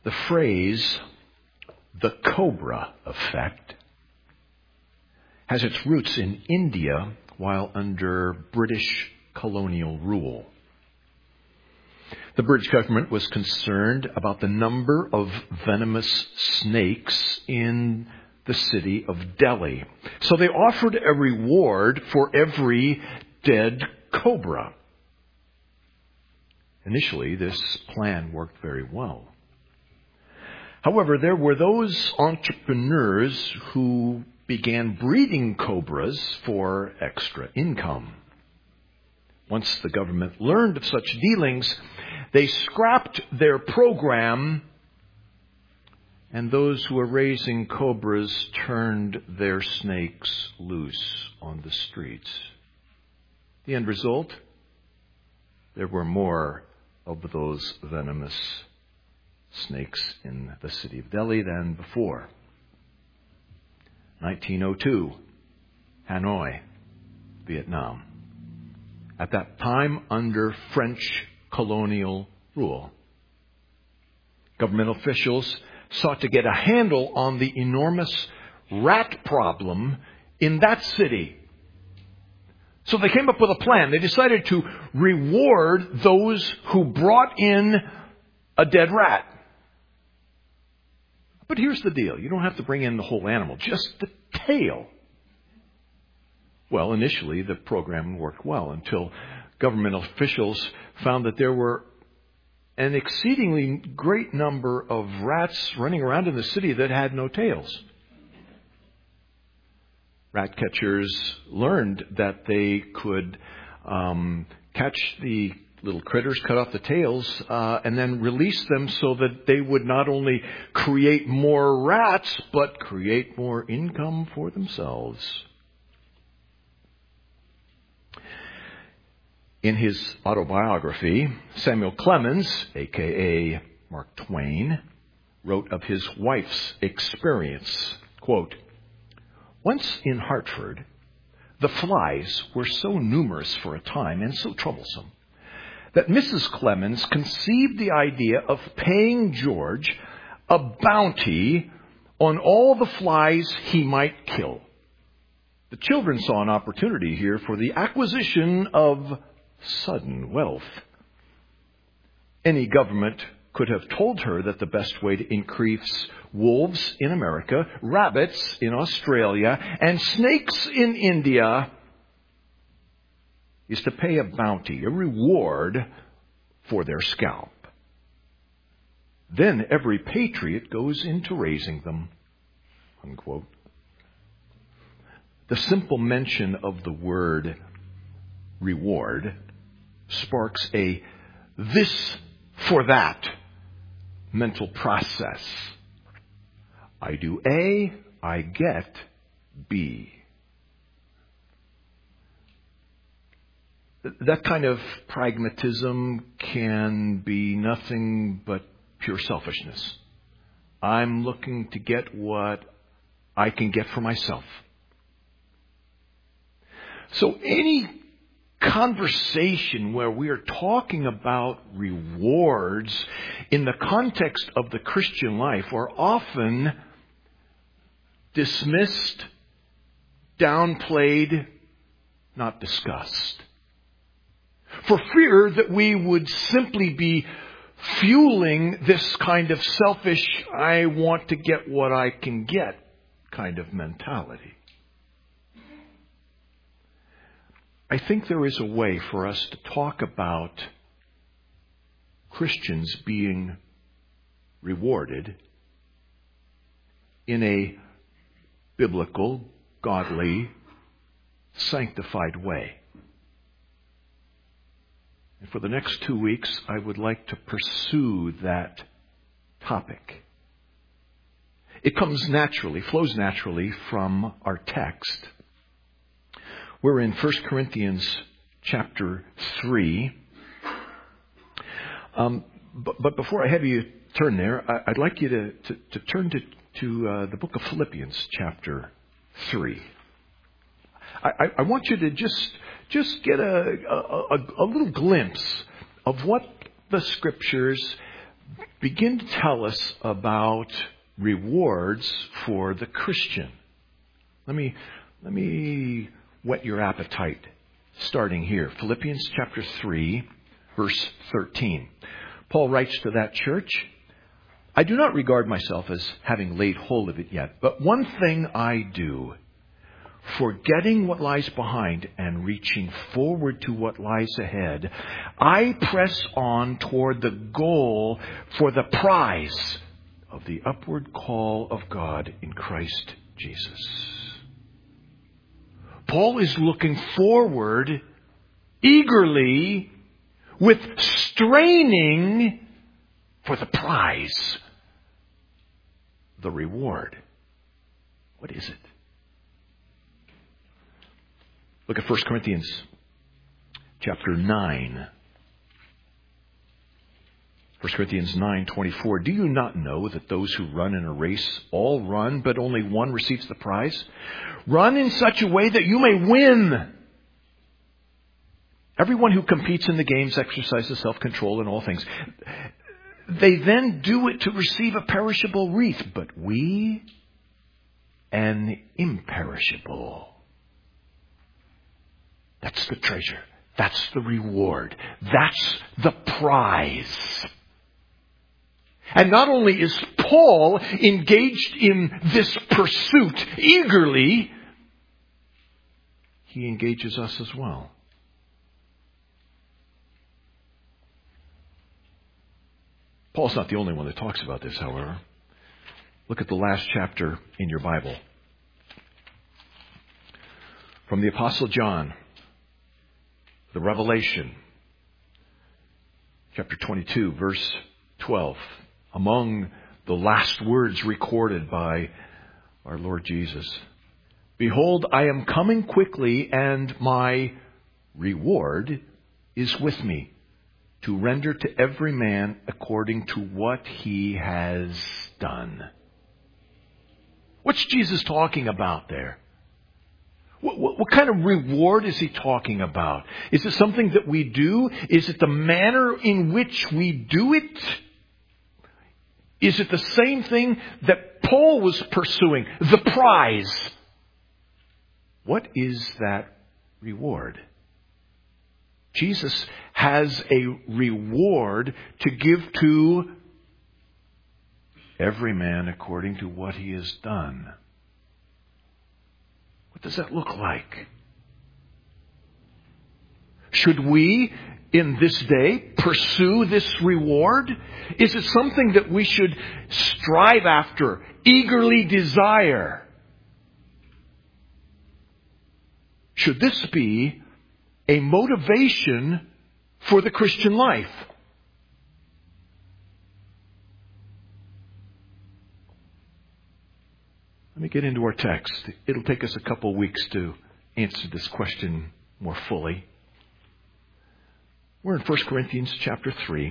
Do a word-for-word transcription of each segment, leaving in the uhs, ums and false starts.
The phrase, the cobra effect, has its roots in India while under British colonial rule. The British government was concerned about the number of venomous snakes in the city of Delhi. So they offered a reward for every dead cobra. Initially, this plan worked very well. However, there were those entrepreneurs who began breeding cobras for extra income. Once the government learned of such dealings, they scrapped their program, and those who were raising cobras turned their snakes loose on the streets. The end result? There were more of those venomous snakes in the city of Delhi than before. nineteen oh two, Hanoi, Vietnam. At that time, under French colonial rule, government officials sought to get a handle on the enormous rat problem in that city. So they came up with a plan. They decided to reward those who brought in a dead rat. But here's the deal. You don't have to bring in the whole animal, just the tail. Well, initially the program worked well until government officials found that there were an exceedingly great number of rats running around in the city that had no tails. Rat catchers learned that they could um, catch the little critters, cut off the tails, uh, and then release them so that they would not only create more rats, but create more income for themselves. In his autobiography, Samuel Clemens, a k a. Mark Twain, wrote of his wife's experience, quote, "Once in Hartford, the flies were so numerous for a time and so troublesome that Missus Clemens conceived the idea of paying George a bounty on all the flies he might kill. The children saw an opportunity here for the acquisition of sudden wealth. Any government could have told her that the best way to increase wolves in America, rabbits in Australia, and snakes in India is to pay a bounty, a reward for their scalp. Then every patriot goes into raising them." Unquote. The simple mention of the word reward sparks a this for that mental process. I do A, I get B. That kind of pragmatism can be nothing but pure selfishness. I'm looking to get what I can get for myself. So any conversation where we are talking about rewards in the context of the Christian life are often dismissed, downplayed, not discussed, for fear that we would simply be fueling this kind of selfish, I want to get what I can get kind of mentality. I think there is a way for us to talk about Christians being rewarded in a biblical, godly, sanctified way. And for the next two weeks, I would like to pursue that topic. It comes naturally, flows naturally from our text. We're in First Corinthians chapter three. Um, but, but before I have you turn there, I, I'd like you to, to, to turn to, to uh, the book of Philippians chapter three. I, I, I want you to just, just get a, a, a, a little glimpse of what the Scriptures begin to tell us about rewards for the Christian. Let me, let me whet your appetite, starting here. Philippians chapter three, verse thirteen. Paul writes to that church, I do not regard myself as having laid hold of it yet, but one thing I do, forgetting what lies behind and reaching forward to what lies ahead, I press on toward the goal for the prize of the upward call of God in Christ Jesus. Paul is looking forward eagerly with straining for the prize, the reward. What is it? Look at First Corinthians chapter nine. First Corinthians nine twenty-four. Do you not know that those who run in a race all run, but only one receives the prize? Run in such a way that you may win. Everyone who competes in the games exercises self-control in all things. They then do it to receive a perishable wreath, but we an imperishable. That's the treasure. That's the reward. That's the prize. And not only is Paul engaged in this pursuit eagerly, he engages us as well. Paul's not the only one that talks about this, however. Look at the last chapter in your Bible. From the Apostle John, the Revelation, chapter twenty-two, verse twelve. Among the last words recorded by our Lord Jesus. Behold, I am coming quickly, and my reward is with me, to render to every man according to what he has done. What's Jesus talking about there? What, what, what kind of reward is he talking about? Is it something that we do? Is it the manner in which we do it? Is it the same thing that Paul was pursuing? The prize. What is that reward? Jesus has a reward to give to every man according to what he has done. What does that look like? Should we, in this day, pursue this reward? Is it something that we should strive after, eagerly desire? Should this be a motivation for the Christian life? Let me get into our text. It'll take us a couple weeks to answer this question more fully. We're in First Corinthians chapter three.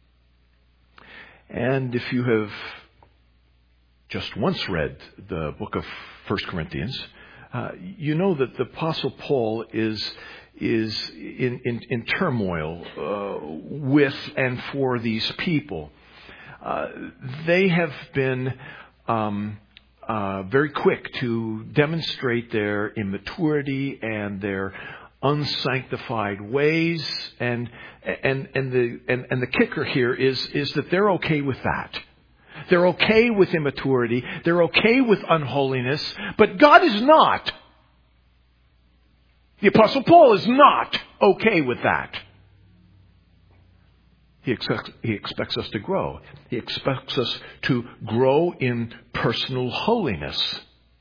And if you have just once read the book of First Corinthians, uh, you know that the Apostle Paul is is in, in, in turmoil uh, with and for these people. Uh, they have been um, uh, very quick to demonstrate their immaturity and their unsanctified ways, and and and the and, and the kicker here is is that they're okay with that. They're okay with immaturity. They're okay with unholiness, but God is not. The Apostle Paul is not okay with that. He expects, he expects us to grow. He expects us to grow in personal holiness.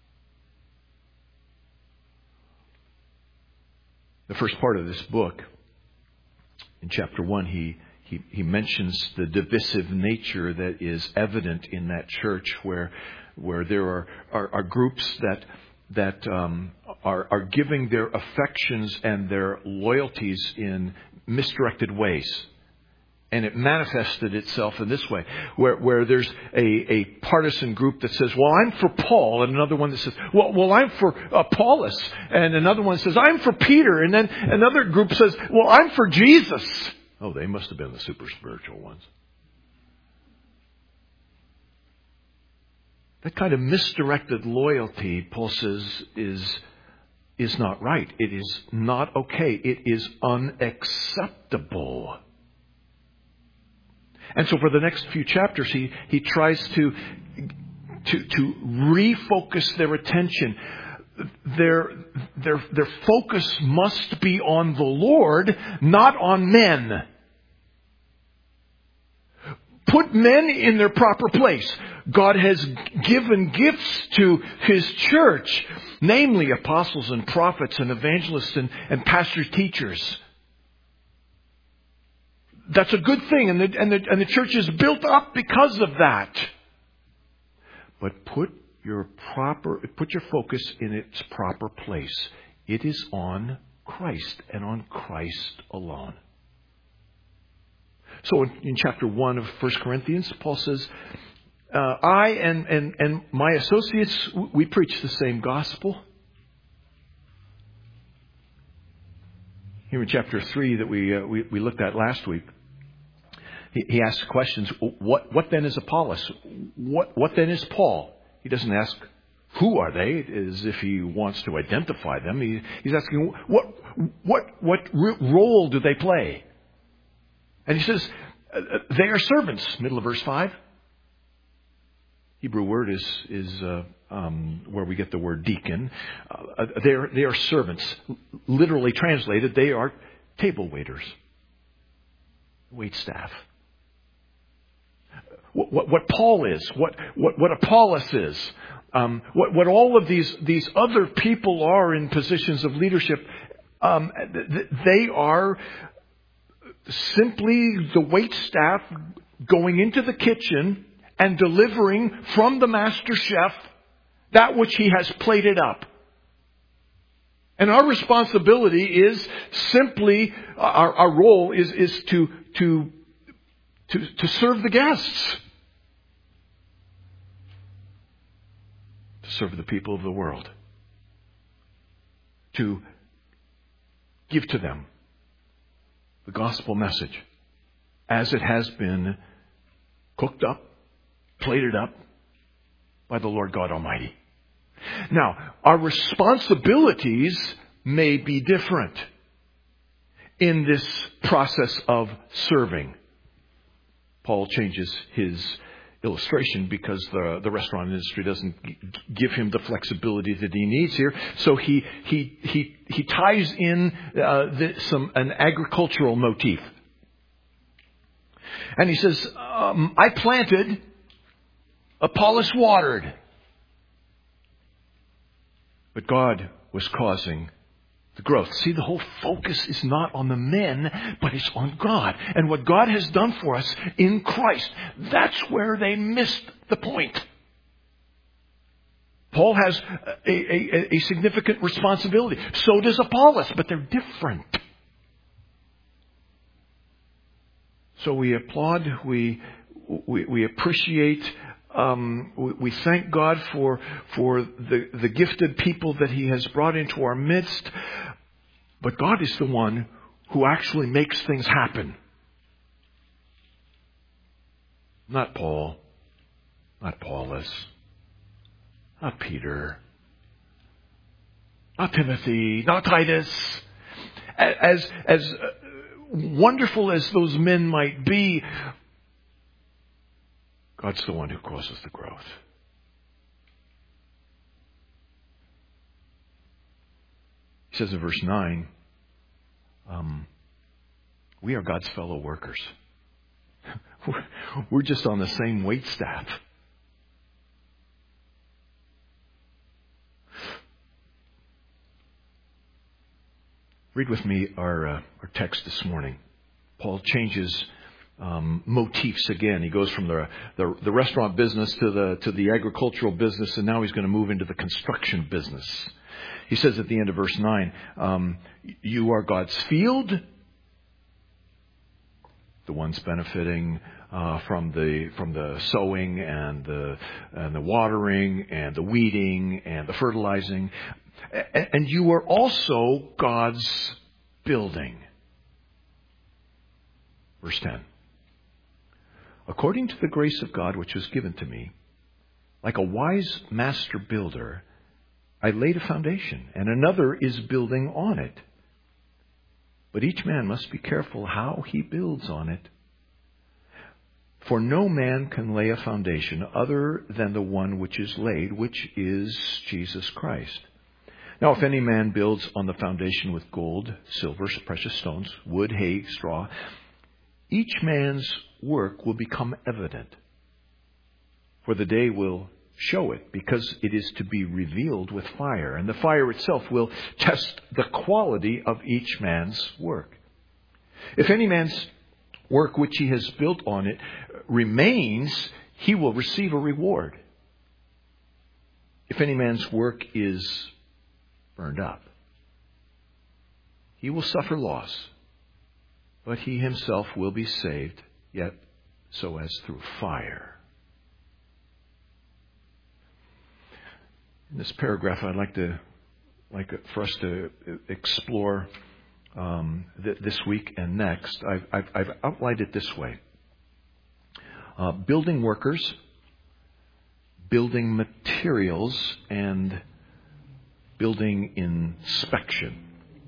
The first part of this book, in chapter one, he, he, he mentions the divisive nature that is evident in that church, where where there are, are, are groups that that um, are, are giving their affections and their loyalties in misdirected ways. And it manifested itself in this way, where, where there's a, a partisan group that says, well, I'm for Paul, and another one that says, well, well I'm for uh, Apollos, and another one says, I'm for Peter, and then another group says, well, I'm for Jesus. Oh, they must have been the super spiritual ones. That kind of misdirected loyalty, Paul says, is, is not right. It is not okay. It is unacceptable. And so for the next few chapters, he, he tries to, to, to refocus their attention. Their, their, their focus must be on the Lord, not on men. Put men in their proper place. God has given gifts to His church, namely apostles and prophets and evangelists and, and pastor teachers. That's a good thing, and the, and, the, and the church is built up because of that. But put your proper, put your focus in its proper place. It is on Christ and on Christ alone. So in, in chapter one of First Corinthians, Paul says, uh, I and, and, and my associates, we preach the same gospel. Here in chapter three that we, uh, we, we looked at last week, he, he asks questions. What, what then is Apollos? What, what then is Paul? He doesn't ask, who are they, as if he wants to identify them. He, he's asking, what, what, what role do they play? And he says, they are servants, middle of verse five. Hebrew word is, is uh, um, where we get the word deacon. Uh, they are, they are servants. Literally translated, they are table waiters, wait staff. What, what, what Paul is, what, what, what Apollos is, um, what, what all of these, these other people are in positions of leadership, um, they are simply the wait staff going into the kitchen and delivering from the master chef that which he has plated up. And our responsibility is simply, our, our role is, is to, to, to, to serve the guests. To serve the people of the world. To give to them the gospel message as it has been cooked up, plated up by the Lord God Almighty. Now, our responsibilities may be different in this process of serving. Paul changes his illustration because the, the restaurant industry doesn't g- give him the flexibility that he needs here. So he he he he ties in uh, the, some an agricultural motif, and he says, um, "I planted, Apollos watered, but God was causing the growth." See, the whole focus is not on the men, but it's on God. And what God has done for us in Christ. That's where they missed the point. Paul has a, a, a significant responsibility. So does Apollos, but they're different. So we applaud, we we, we appreciate, Um, we, we thank God for for the, the gifted people that He has brought into our midst. But God is the one who actually makes things happen. Not Paul. Not Apollos. Not Peter. Not Timothy. Not Titus. As, as wonderful as those men might be, God's the one who causes the growth. He says in verse nine, um, we are God's fellow workers. We're just on the same wait staff. Read with me our, uh, our text this morning. Paul changes Um, motifs again. He goes from the, the the restaurant business to the to the agricultural business, and now he's going to move into the construction business. He says at the end of verse nine, um, "You are God's field, the ones benefiting uh, from the from the sowing and the and the watering and the weeding and the fertilizing, and, and you are also God's building." Verse ten. "According to the grace of God which was given to me, Like a wise master builder, I laid a foundation, and another is building on it. But each man must be careful how he builds on it. For no man can lay a foundation other than the one which is laid, which is Jesus Christ. Now, if any man builds on the foundation with gold, silver, precious stones, wood, hay, straw, each man's work will become evident. For the day will show it, because it is to be revealed with fire. And the fire itself will test the quality of each man's work. If any man's work which he has built on it remains, he will receive a reward. If any man's work is burned up, he will suffer loss, but he himself will be saved, yet so as through fire. In this paragraph, I'd like to, like for us to explore um, th- this week and next. I've, I've, I've outlined it this way: uh, building workers, building materials, and building inspection.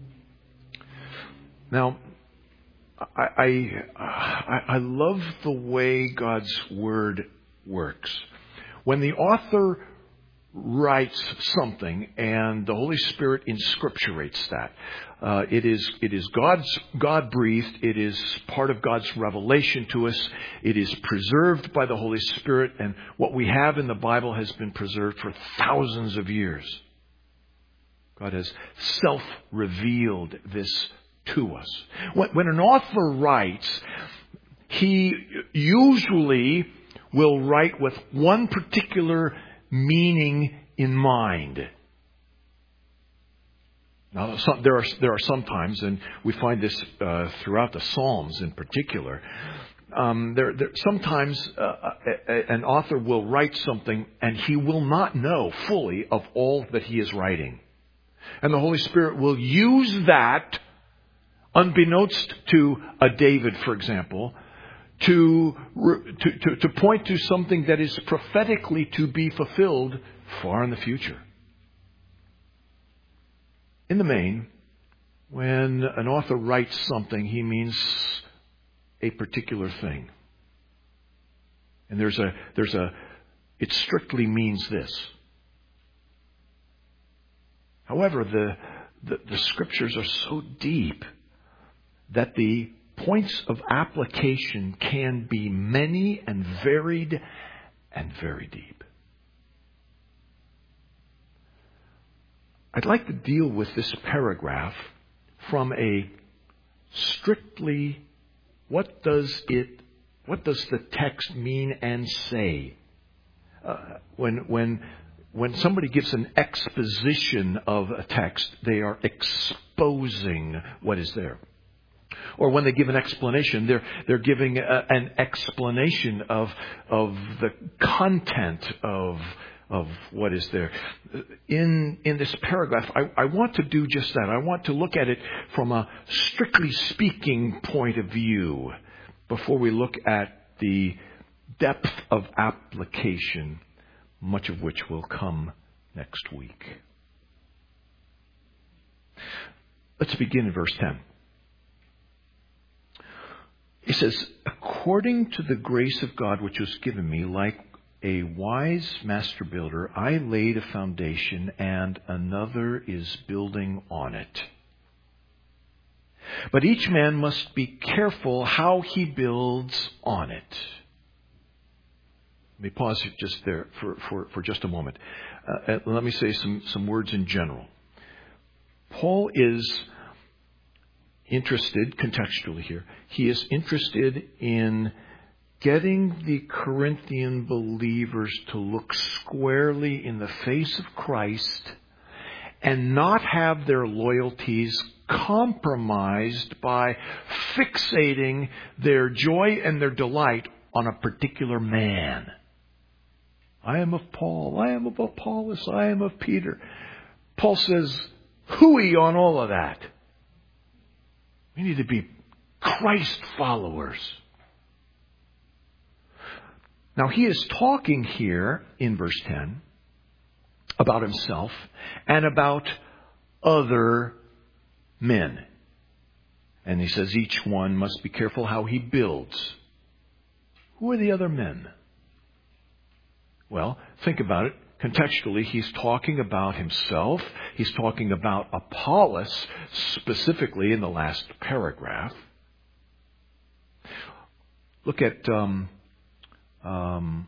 Now, I, I I love the way God's Word works. When the author writes something and the Holy Spirit inscripturates that, uh, it is it is God's God breathed. It is part of God's revelation to us. It is preserved by the Holy Spirit, and what we have in the Bible has been preserved for thousands of years. God has self-revealed this to us. When, when an author writes, he usually will write with one particular meaning in mind. Now, some, there are there are some times, and we find this uh, throughout the Psalms in particular. Um, there, there sometimes uh, a, a, an author will write something, and he will not know fully of all that he is writing, and the Holy Spirit will use that, unbeknownst to a David, for example, To, to, to, to point to something that is prophetically to be fulfilled far in the future. In the main, when an author writes something, he means a particular thing. And there's a, there's a, it strictly means this. However, the, the, the scriptures are so deep that the points of application can be many and varied and very deep. I'd like to deal with this paragraph from a strictly, what does it, what does the text mean and say? Uh, when, when, when somebody gives an exposition of a text, they are exposing what is there. Or when they give an explanation, they're they're giving a, an explanation of of the content of of what is there. In in this paragraph, I, I want to do just that. I want to look at it from a strictly speaking point of view before we look at the depth of application, much of which will come next week. Let's begin in verse ten. He says, according to the grace of God which was given me, like a wise master builder, I laid a foundation and another is building on it. But each man must be careful how he builds on it. Let me pause just there for, for, for just a moment. Uh, let me say some, some words in general. Paul is interested, contextually here, he is interested in getting the Corinthian believers to look squarely in the face of Christ and not have their loyalties compromised by fixating their joy and their delight on a particular man. I am of Paul, I am of Apollos, I am of Peter. Paul says, hooey on all of that. We need to be Christ followers. Now, he is talking here in verse ten about himself and about other men. And he says each one must be careful how he builds. Who are the other men? Well, think about it. Contextually, he's talking about himself. He's talking about Apollos, specifically in the last paragraph. Look at um, um,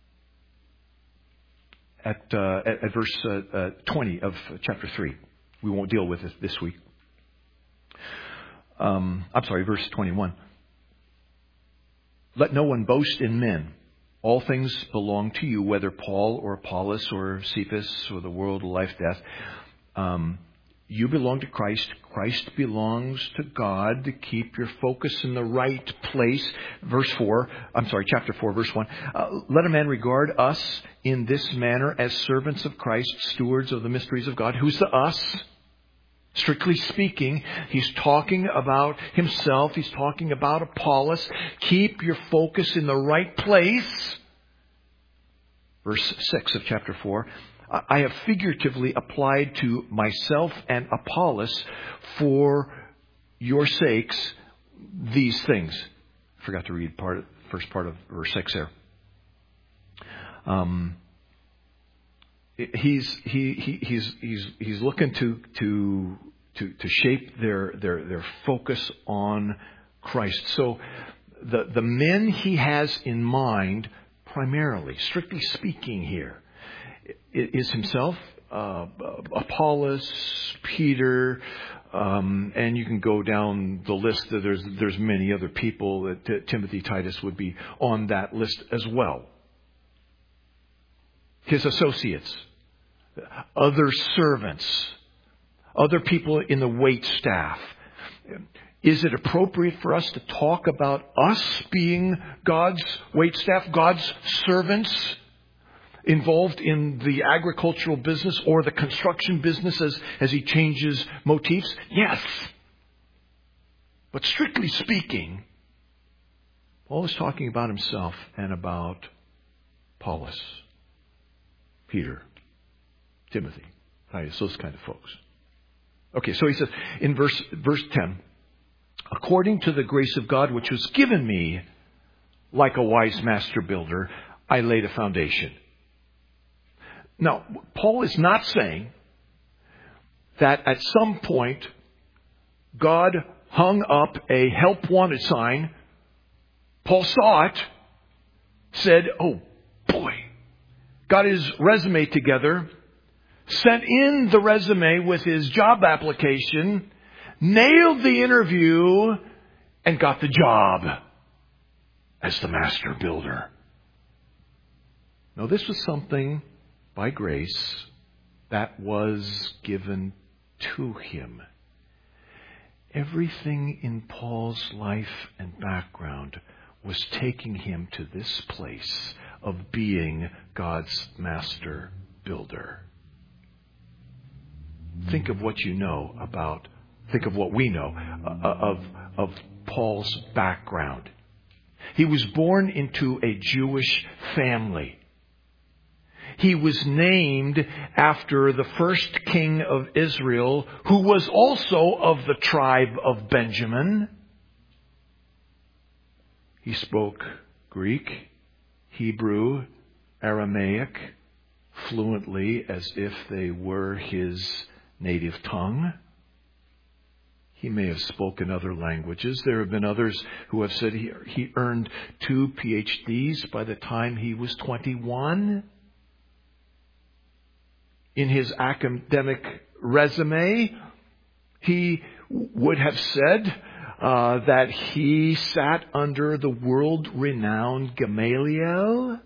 at, uh, at at verse uh, uh, twenty of chapter three. We won't deal with it this week. Um, I'm sorry, verse twenty-one. Let no one boast in men. All things belong to you, whether Paul or Apollos or Cephas or the world, life, death. Um, you belong to Christ. Christ belongs to God. To keep your focus in the right place. Verse four, I'm sorry, chapter four, verse one. Uh, Let a man regard us in this manner as servants of Christ, stewards of the mysteries of God. Who's the us? Strictly speaking, he's talking about himself. He's talking about Apollos. Keep your focus in the right place. Verse six of chapter four. I have figuratively applied to myself and Apollos for your sakes these things. I forgot to read part, first part of verse six there. Um, he's he, he he's he's he's looking to to to to shape their their their focus on Christ. So the the men he has in mind, primarily, strictly speaking, here is himself, uh, Apollos, Peter, um, and you can go down the list. There's there's many other people that Timothy, Titus would be on that list as well. His associates, other servants, other people in the wait staff. Is it appropriate for us to talk about us being God's wait staff, God's servants involved in the agricultural business or the construction business as, as he changes motifs? Yes. But strictly speaking, Paul is talking about himself and about Apollos, Peter, Timothy, Titus, those kind of folks. Okay, so he says in verse verse ten, according to the grace of God which was given me, like a wise master builder, I laid a foundation. Now, Paul is not saying that at some point God hung up a help wanted sign. Paul saw it, said, oh boy, got his resume together, sent in the resume with his job application, nailed the interview, and got the job as the master builder. No, this was something by grace that was given to him. Everything in Paul's life and background was taking him to this place of being God's master builder. Think of what you know about, think of what we know of, of Paul's background. He was born into a Jewish family. He was named after the first king of Israel, who was also of the tribe of Benjamin. He spoke Greek, Hebrew, Aramaic fluently as if they were his native tongue. He may have spoken other languages. There have been others who have said he, he earned two P H Ds by the time he was twenty-one. In his academic resume, he would have said uh, that he sat under the world-renowned Gamaliel,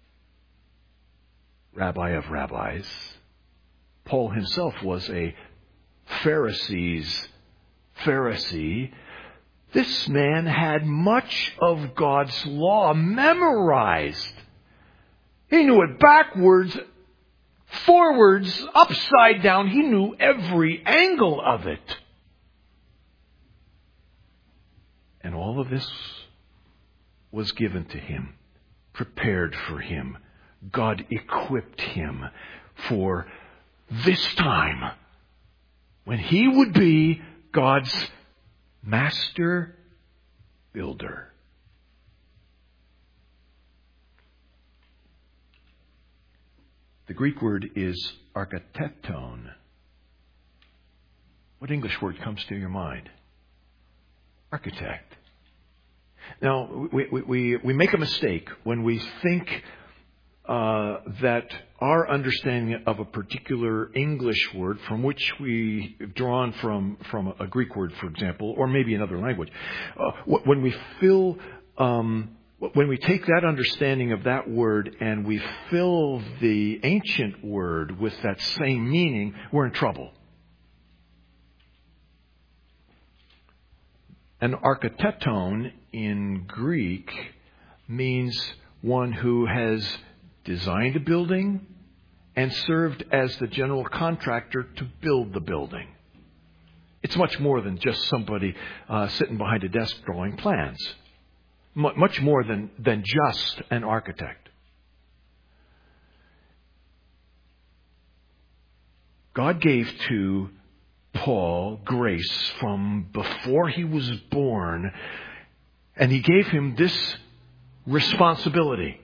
rabbi of rabbis. Paul himself was a Pharisee's Pharisee. This man had much of God's law memorized. He knew it backwards, forwards, upside down. He knew every angle of it. And all of this was given to him prepared for him. God equipped him for this time when he would be God's master builder. The Greek word is architecton. What English word comes to your mind? Architect. Now, we, we, we make a mistake when we think uh, that our understanding of a particular English word, from which we have drawn from, from a Greek word, for example, or maybe another language, uh, when we fill, um, when we take that understanding of that word and we fill the ancient word with that same meaning, we're in trouble. An architecton in Greek means one who has designed a building and served as the general contractor to build the building. It's much more than just somebody uh, sitting behind a desk drawing plans. M- much more than, than just an architect. God gave to Paul grace from before he was born, and he gave him this responsibility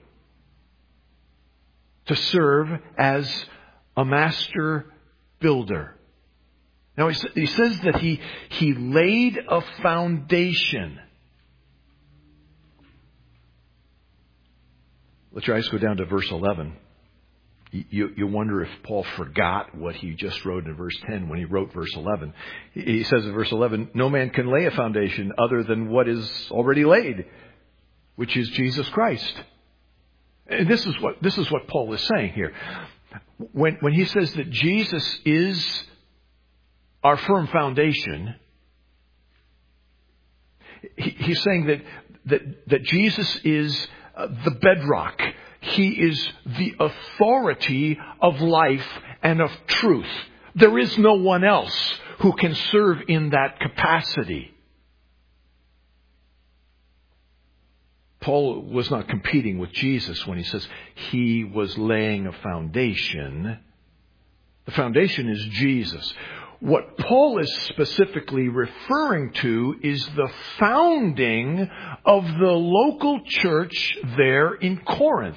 to serve as a master builder. Now he, he says that he, he laid a foundation. Let's your eyes go down to verse eleven. You, you wonder if Paul forgot what he just wrote in verse ten when he wrote verse eleven. He says in verse eleven, no man can lay a foundation other than what is already laid, which is Jesus Christ. And this is what, this is what Paul is saying here. When, when he says that Jesus is our firm foundation, he, he's saying that, that, that Jesus is uh, the bedrock. He is the authority of life and of truth. There is no one else who can serve in that capacity. Paul was not competing with Jesus when he says he was laying a foundation. The foundation is Jesus. What Paul is specifically referring to is the founding of the local church there in Corinth.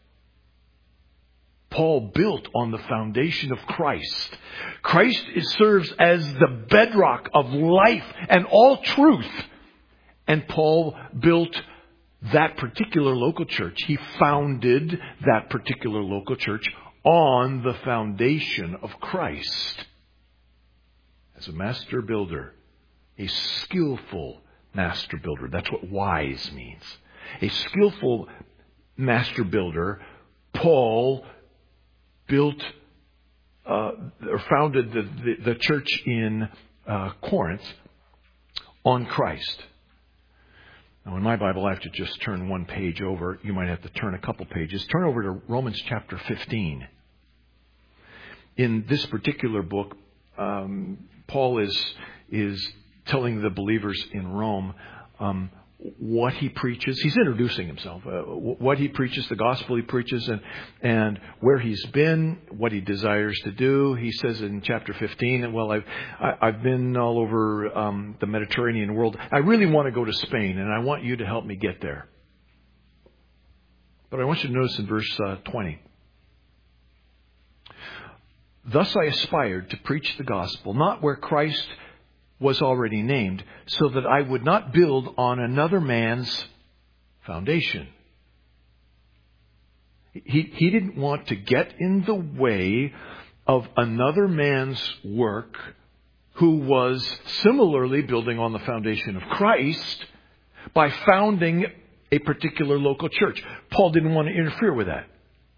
Paul built on the foundation of Christ. Christ is, serves as the bedrock of life and all truth. And Paul built that particular local church. He founded that particular local church on the foundation of Christ. As a master builder, a skillful master builder. That's what wise means. A skillful master builder, Paul built uh, or founded the, the, the church in uh, Corinth on Christ. Now, in my Bible, I have to just turn one page over. You might have to turn a couple pages. Turn over to Romans chapter fifteen. In this particular book, um, Paul is is telling the believers in Rome um, what he preaches. He's introducing himself. Uh, what he preaches, the gospel he preaches, and and where he's been, what he desires to do. He says in chapter fifteen, well, I've I, I've been all over um, the Mediterranean world. I really want to go to Spain, and I want you to help me get there. But I want you to notice in verse uh, twenty. Thus I aspired to preach the gospel, not where Christ was already named, so that I would not build on another man's foundation. He, he didn't want to get in the way of another man's work who was similarly building on the foundation of Christ by founding a particular local church. Paul didn't want to interfere with that.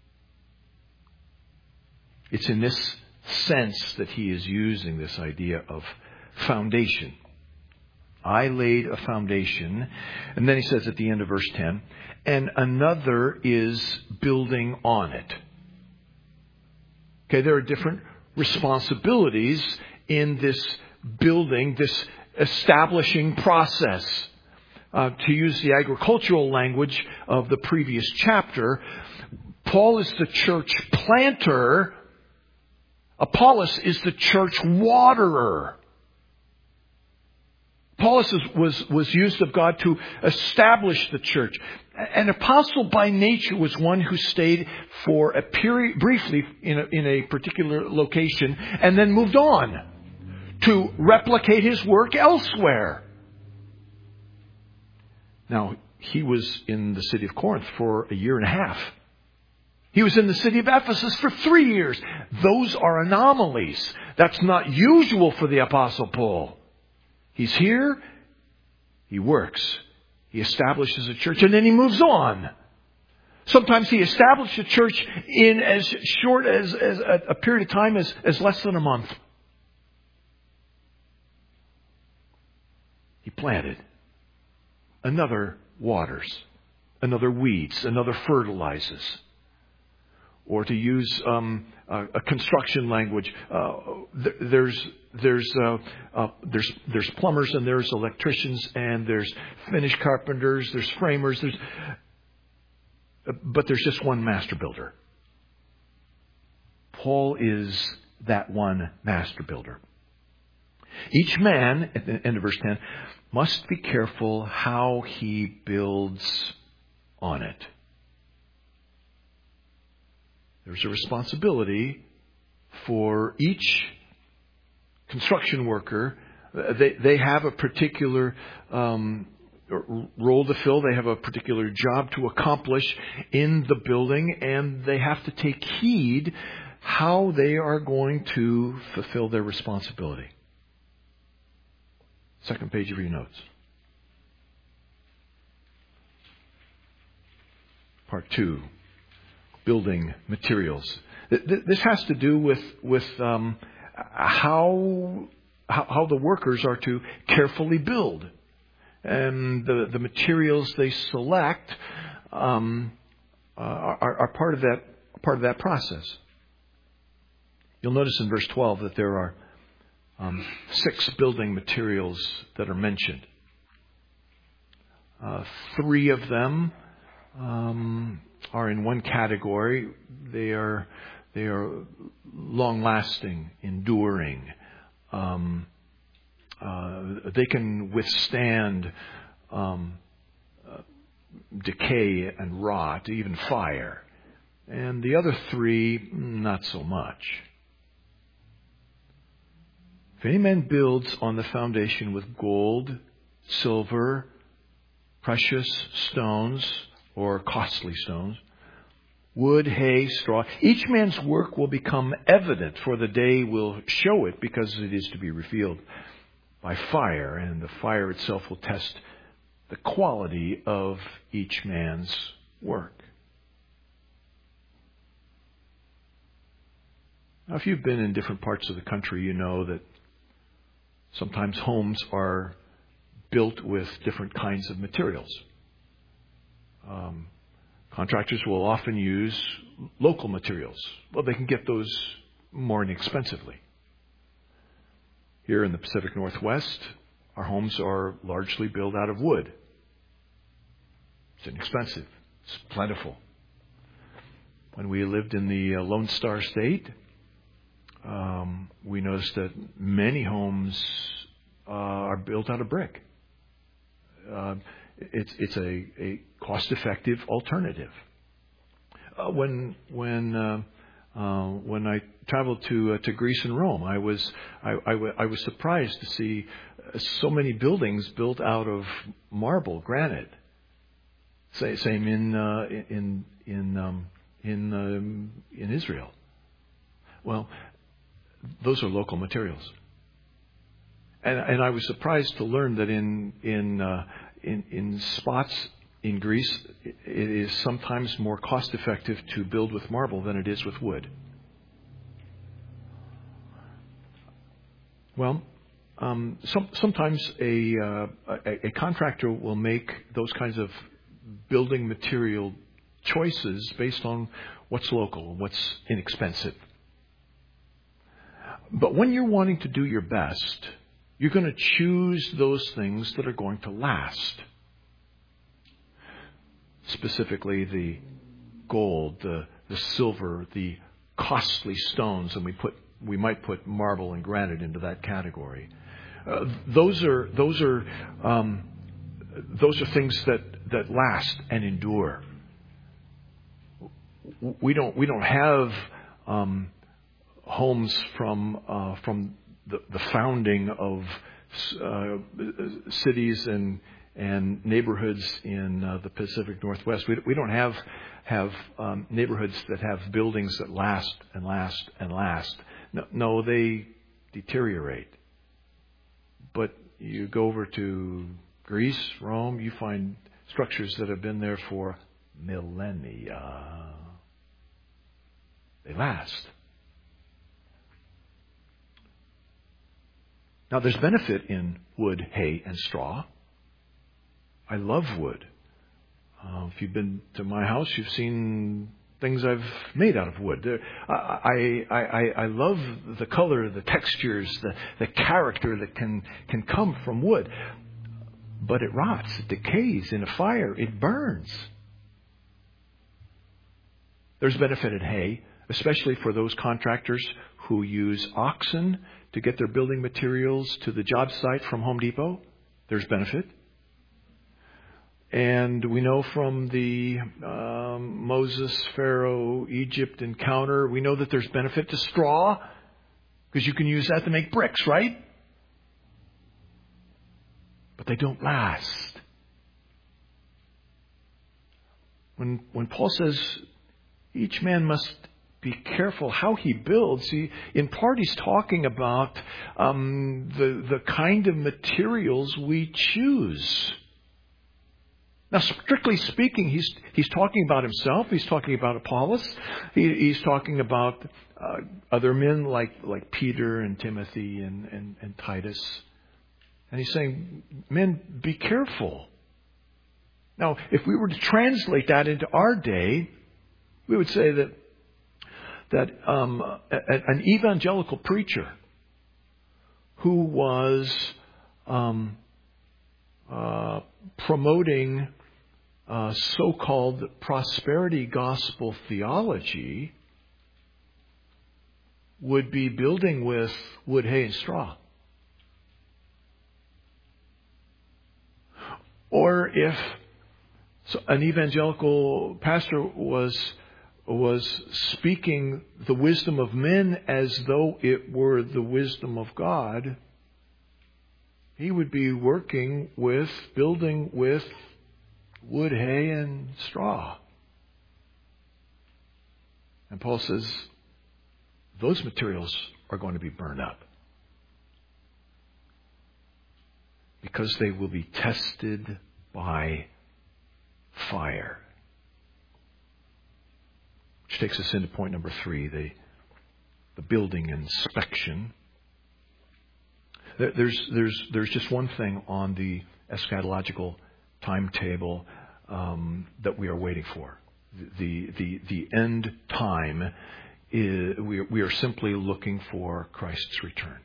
It's in this sense that he is using this idea of foundation. I laid a foundation. And then he says at the end of verse ten, and another is building on it. Okay, there are different responsibilities in this building, this establishing process. Uh, to use the agricultural language of the previous chapter, Paul is the church planter. Apollos is the church waterer. Apollos was, was used of God to establish the church. An apostle by nature was one who stayed for a period, briefly in a, in a particular location and then moved on to replicate his work elsewhere. Now, he was in the city of Corinth for a year and a half. He was in the city of Ephesus for three years. Those are anomalies. That's not usual for the Apostle Paul. He's here, he works, he establishes a church, and then he moves on. Sometimes he established a church in as short as, as a, a period of time as, as less than a month. He planted. Another waters. Another weeds. Another fertilizes. Or to use um, a, a construction language, uh, th- there's there's uh, uh, there's there's plumbers and there's electricians and there's finish carpenters, there's framers, there's uh, but there's just one master builder. Paul is that one master builder. Each man, at the end of verse ten, must be careful how he builds on it. There's a responsibility for each construction worker. They they have a particular um, role to fill. They have a particular job to accomplish in the building, and they have to take heed how they are going to fulfill their responsibility. Second page of your notes. Part two. Building materials. This has to do with with um, how, how how the workers are to carefully build, and the the materials they select um, uh, are, are part of that part of that process. You'll notice in verse twelve that there are um, six building materials that are mentioned. Uh, three of them Um, are in one category. They are they are long-lasting, enduring. Um, uh, they can withstand um, uh, decay and rot, even fire. And the other three, not so much. If any man builds on the foundation with gold, silver, precious stones, or costly stones, wood, hay, straw, each man's work will become evident, for the day will show it, because it is to be revealed by fire, and the fire itself will test the quality of each man's work. Now, if you've been in different parts of the country, you know that sometimes homes are built with different kinds of materials. Um, contractors will often use local materials. Well, they can get those more inexpensively. Here in the Pacific Northwest, our homes are largely built out of wood. It's inexpensive. It's plentiful. When we lived in the uh, Lone Star State, um, we noticed that many homes uh, are built out of brick. Uh, It's it's a, a cost-effective alternative. Uh, when when uh, uh, when I traveled to uh, to Greece and Rome, I was I, I, w- I was surprised to see so many buildings built out of marble, granite. Say, same in uh, in in um, in um, in Israel. Well, those are local materials, and and I was surprised to learn that in in uh, In, in spots in Greece, it is sometimes more cost-effective to build with marble than it is with wood. Well, um, some, sometimes a, uh, a, a contractor will make those kinds of building material choices based on what's local, what's inexpensive. But when you're wanting to do your best, you're going to choose those things that are going to last. specifically the gold, the, the silver, the costly stones, and we put we might put marble and granite into that category. Uh, those are those are um, those are things that, that last and endure. We don't we don't have um, homes from uh, from the, the founding of uh, cities and and neighborhoods in uh, the Pacific Northwest. We we don't have have um, neighborhoods that have buildings that last and last and last. No, no, they deteriorate. But you go over to Greece, Rome, you find structures that have been there for millennia. They last. Now, there's benefit in wood, hay, and straw. I love wood. Uh, if you've been to my house, you've seen things I've made out of wood. There, I, I, I, I love the color, the textures, the, the character that can, can come from wood. But it rots, it decays in a fire, it burns. There's benefit in hay, especially for those contractors who use oxen to get their building materials to the job site from Home Depot. There's benefit. And we know from the um, Moses, Pharaoh, Egypt encounter, we know that there's benefit to straw, because you can use that to make bricks, right? But they don't last. When when Paul says each man must be careful how he builds, he, in part he's talking about um, the the kind of materials we choose. Now, strictly speaking, he's he's talking about himself. He's talking about Apollos. He, he's talking about uh, other men like like Peter and Timothy and, and, and Titus. And he's saying, men, be careful. Now, if we were to translate that into our day, we would say that that um, a, an evangelical preacher who was um, uh, promoting uh, so-called prosperity gospel theology would be building with wood, hay, and straw. Or if so an evangelical pastor was was speaking the wisdom of men as though it were the wisdom of God, he would be working with, building with wood, hay, and straw. And Paul says those materials are going to be burned up, because they will be tested by fire. Which takes us into point number three, the, the building inspection. There, there's, there's, there's just one thing on the eschatological timetable um, that we are waiting for. The, the, the end time, is, we, we are simply looking for Christ's return.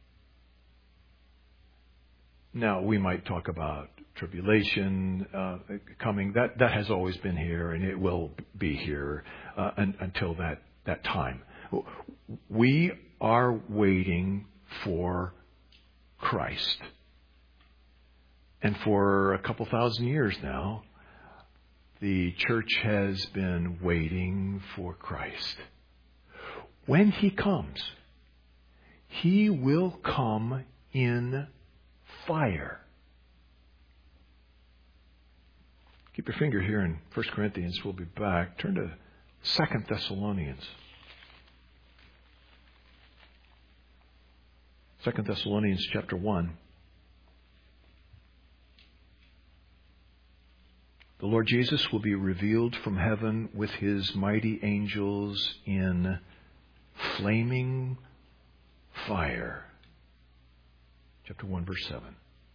Now, we might talk about tribulation uh, coming. That that has always been here, and it will be here uh, un, until that, that time. We are waiting for Christ. And for a couple thousand years now, the church has been waiting for Christ. When He comes, He will come in fire. Keep your finger here in First Corinthians. We'll be back. Turn to Second Thessalonians. Second Thessalonians chapter one. The Lord Jesus will be revealed from heaven with His mighty angels in flaming fire. Chapter one, verse seven.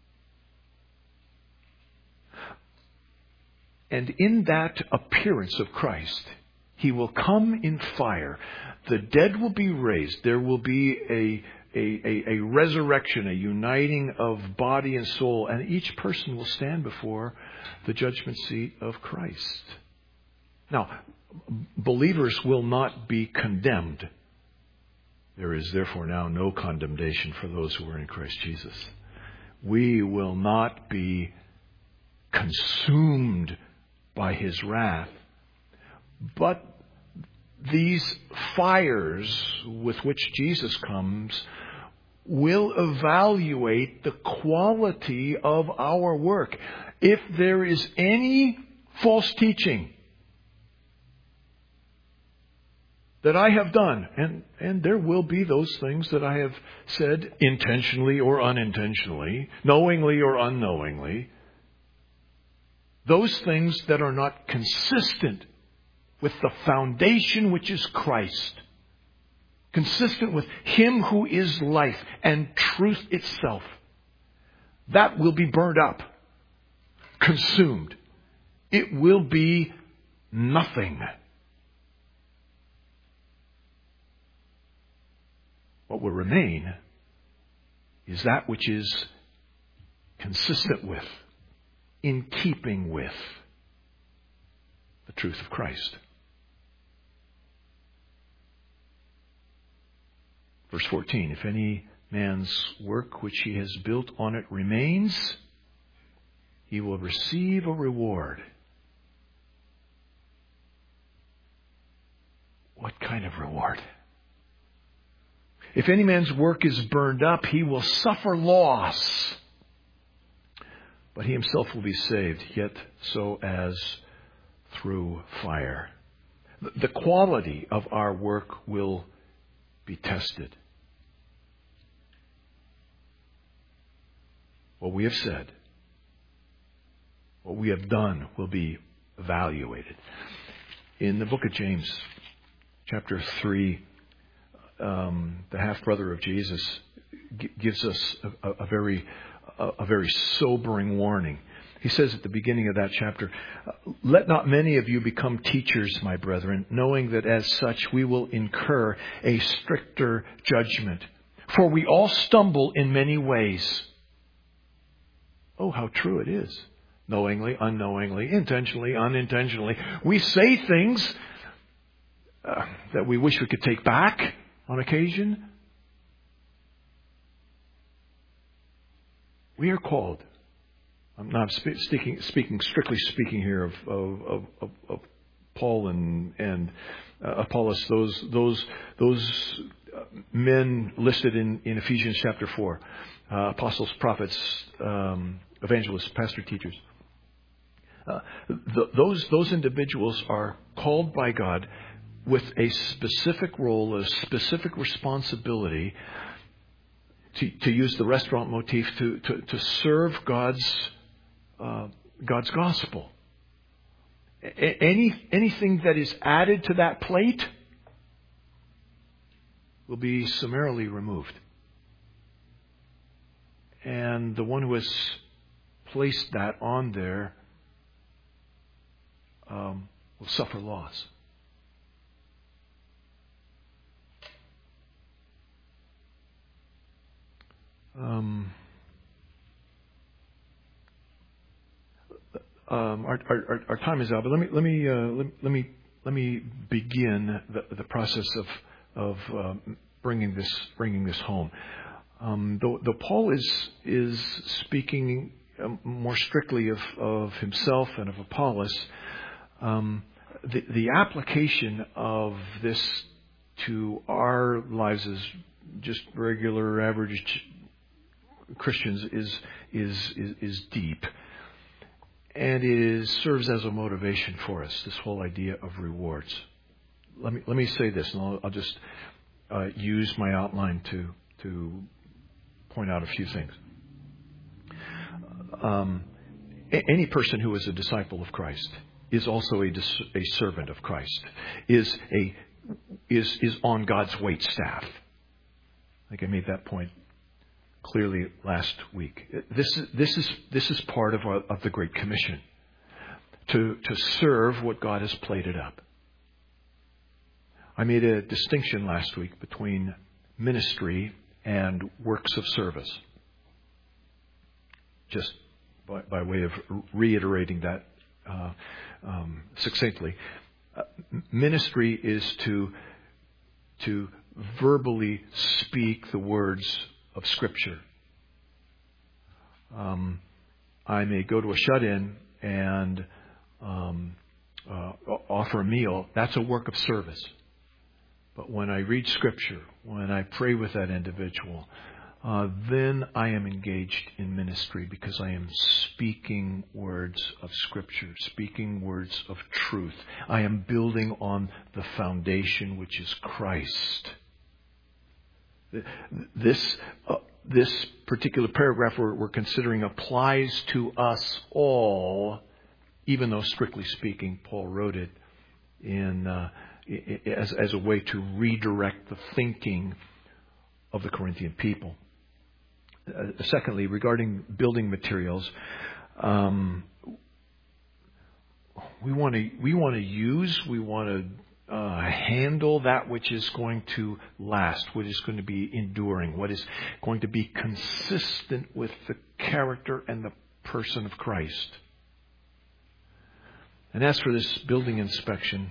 And in that appearance of Christ, He will come in fire. The dead will be raised. There will be a, a, a, a resurrection, a uniting of body and soul, and each person will stand before the judgment seat of Christ. Now, believers will not be condemned. There is therefore now no condemnation for those who are in Christ Jesus. We will not be consumed by His wrath, but these fires with which Jesus comes will evaluate the quality of our work. If there is any false teaching that I have done, and, and there will be those things that I have said intentionally or unintentionally, knowingly or unknowingly, those things that are not consistent with the foundation which is Christ, consistent with Him who is life and truth itself, that will be burned up, consumed. It will be nothing. What will remain is that which is consistent with, in keeping with, the truth of Christ. Verse fourteen, if any man's work which he has built on it remains, he will receive a reward. What kind of reward? If any man's work is burned up, he will suffer loss, but he himself will be saved, yet so as through fire. The quality of our work will be tested. What we have said, what we have done will be evaluated. In the book of James, chapter three, um, the half-brother of Jesus g- gives us a, a very a, a very sobering warning. He says at the beginning of that chapter, "Let not many of you become teachers, my brethren, knowing that as such we will incur a stricter judgment. For we all stumble in many ways." Oh, how true it is. Knowingly, unknowingly, intentionally, unintentionally. We say things uh, that we wish we could take back on occasion. We are called. I'm not speaking, speaking strictly speaking here of, of, of, of Paul and, and uh, Apollos, those, those, those men listed in, in Ephesians chapter four. Uh, apostles, prophets, um, evangelists, pastor, teachers. Uh, th- those those individuals are called by God with a specific role, a specific responsibility, to, to use the restaurant motif, to, to, to serve God's uh, God's gospel. A- any anything that is added to that plate will be summarily removed. And the one who has placed that on there um, will suffer loss. Um, um, our, our, our time is out, but let me let me uh, let, let me let me begin the, the process of of um, bringing this bringing this home. Um, though, though Paul is is speaking um, more strictly of, of himself and of Apollos, um, the, the application of this to our lives as just regular, average Christians is is is, is deep, and it is, serves as a motivation for us. This whole idea of rewards. Let me let me say this, and I'll, I'll just uh, use my outline to to. point out a few things. Um, any person who is a disciple of Christ is also a, dis- a servant of Christ, is a is is on God's waitstaff. I think I made that point clearly last week. This is this is this is part of our, of the Great Commission, to to serve what God has plated up. I made a distinction last week between ministry and works of service. Just by, by way of reiterating that uh, um, succinctly. Uh, ministry is to to verbally speak the words of Scripture. Um, I may go to a shut-in and um, uh, offer a meal. That's a work of service. But when I read Scripture, when I pray with that individual, uh, then I am engaged in ministry because I am speaking words of Scripture, speaking words of truth. I am building on the foundation, which is Christ. This uh, this particular paragraph we're, we're considering applies to us all, even though strictly speaking, Paul wrote it in uh, as as a way to redirect the thinking of the Corinthian people. Uh, secondly, regarding building materials, um, we want to we want to use, we want to uh, handle that which is going to last, what is going to be enduring, what is going to be consistent with the character and the person of Christ. And as for this building inspection,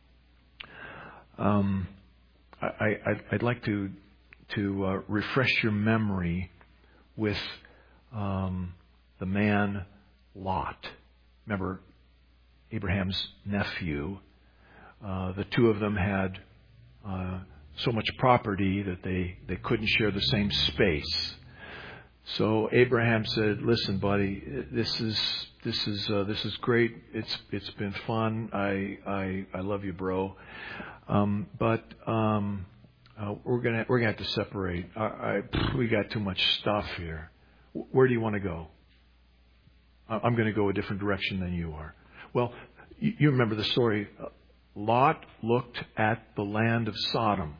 um, I, I, I'd like to to uh, refresh your memory with um, the man Lot. Remember, Abraham's nephew. Uh, the two of them had uh, so much property that they, they couldn't share the same space. So Abraham said, "Listen, buddy, this is this is uh, this is great. It's it's been fun. I I I love you, bro. Um, but um, uh, we're gonna we're gonna have to separate. I, I we got too much stuff here. Where do you want to go? I'm going to go a different direction than you are." Well, you, you remember the story. Lot looked at the land of Sodom,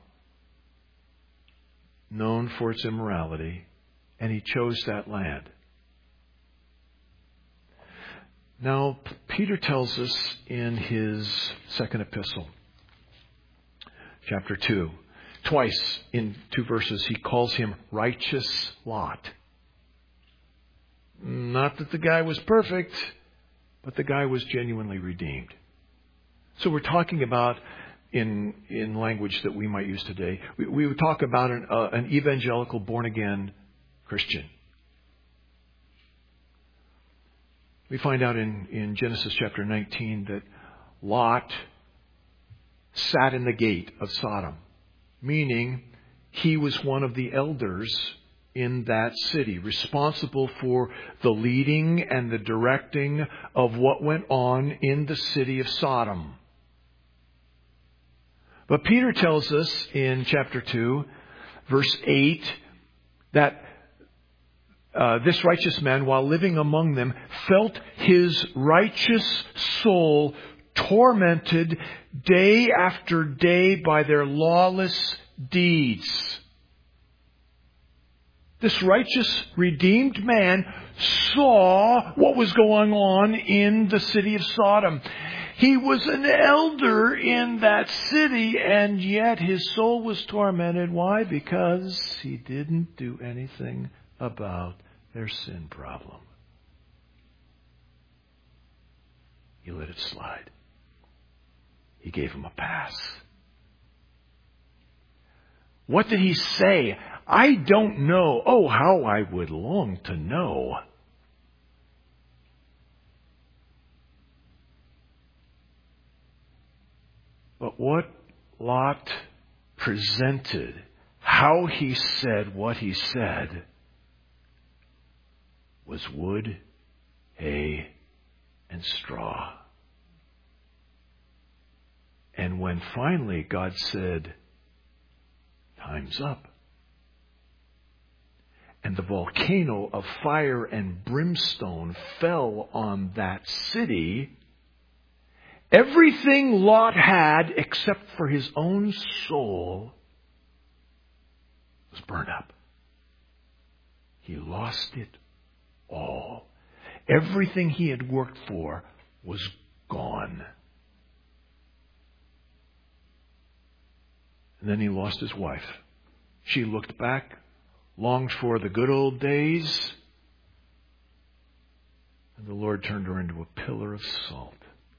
known for its immorality, and he chose that land. Now, Peter tells us in his second epistle, chapter two, twice in two verses, he calls him righteous Lot. Not that the guy was perfect, but the guy was genuinely redeemed. So we're talking about, in in language that we might use today, we, we would talk about an, uh, an evangelical born-again Christian. We find out in, in Genesis chapter nineteen that Lot sat in the gate of Sodom, meaning he was one of the elders in that city, responsible for the leading and the directing of what went on in the city of Sodom. But Peter tells us in chapter two, verse eight, that uh, this righteous man, while living among them, felt his righteous soul tormented day after day by their lawless deeds. This righteous, redeemed man saw what was going on in the city of Sodom. He was an elder in that city, and yet his soul was tormented. Why? Because he didn't do anything about their sin problem. He let it slide. He gave him a pass. What did he say? I don't know. Oh, how I would long to know. But what Lot presented, how he said what he said, was wood, hay, and straw. And when finally God said, "Time's up," and the volcano of fire and brimstone fell on that city, everything Lot had, except for his own soul, was burned up. He lost it all. Everything he had worked for was gone. And then he lost his wife. She looked back longed for the good old days, and the Lord turned her into a pillar of salt.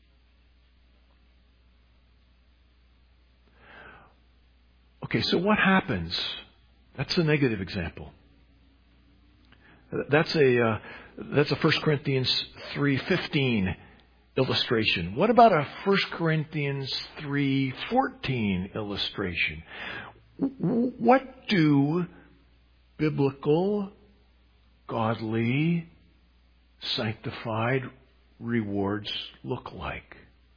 Okay, so what happens? That's a negative example. That's a uh, that's a First Corinthians three fifteen illustration. What about a First Corinthians three fourteen illustration? What do biblical, godly, sanctified rewards look like?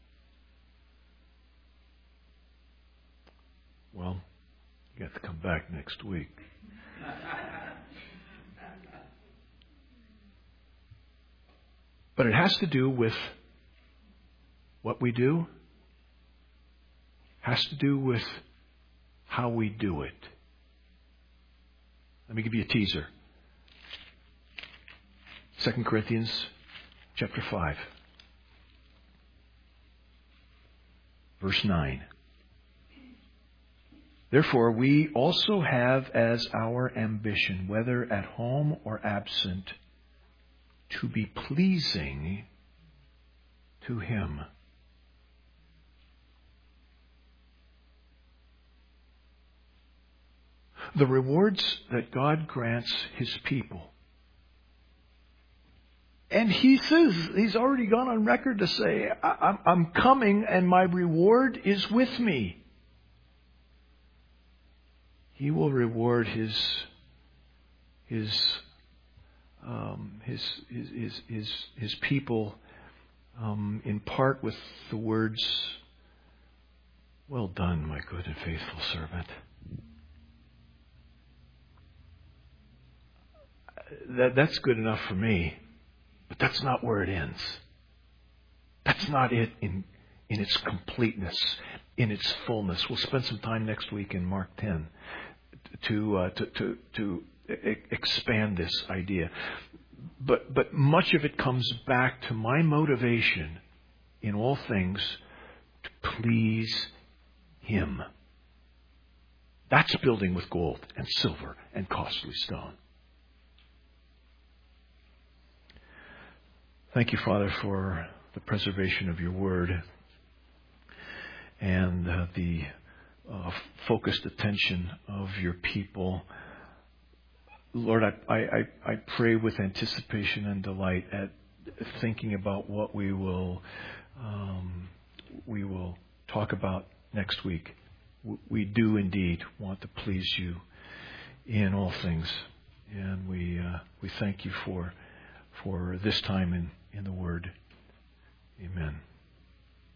Well, you got to come back next week. But it has to do with what we do. Has to do with how we do it. Let me give you a teaser. Second Corinthians chapter five. Verse nine. Therefore, we also have as our ambition, whether at home or absent, to be pleasing to Him. The rewards that God grants His people. And He says, He's already gone on record to say, I'm, I'm coming and my reward is with me. He will reward His His um, his, his His His His people um, in part with the words, "Well done, my good and faithful servant." That that's good enough for me, but that's not where it ends. That's not it in in its completeness, in its fullness. We'll spend some time next week in Mark ten to uh, to to to expand this idea. But but much of it comes back to my motivation in all things to please Him. That's building with gold and silver and costly stone. Thank you, Father, for the preservation of your word and uh, the uh, focused attention of your people. Lord, I, I, I pray with anticipation and delight at thinking about what we will um, we will talk about next week. We do indeed want to please you in all things, and we uh, we thank you for for this time in, in the Word. Amen.